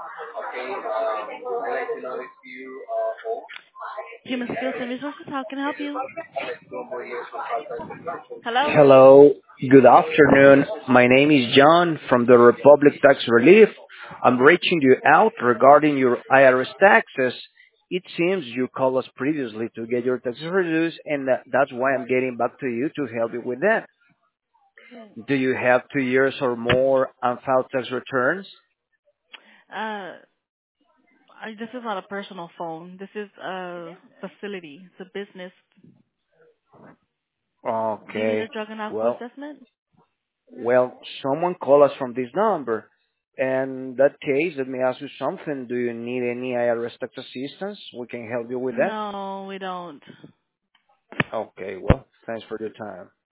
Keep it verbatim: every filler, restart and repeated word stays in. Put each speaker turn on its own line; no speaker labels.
Human Skills and Resources, how can I help you? Hello?
Hello, good afternoon. My name is John from the Republic Tax Relief. I'm reaching you out regarding your I R S taxes. It seems you called us previously to get your taxes reduced, and that- that's why I'm getting back to you to help you with that. Do you have two years or more unfiled tax returns?
Uh, I, this is not a personal phone. This is a facility. It's a business. Do you need a
Okay.
drug and alcohol
Well,
assessment?
well, someone called us from this number. And in that case, let me ask you something. Do you need any I R S tax assistance? We can help you with that.
No, we don't.
Okay, well, thanks for your time.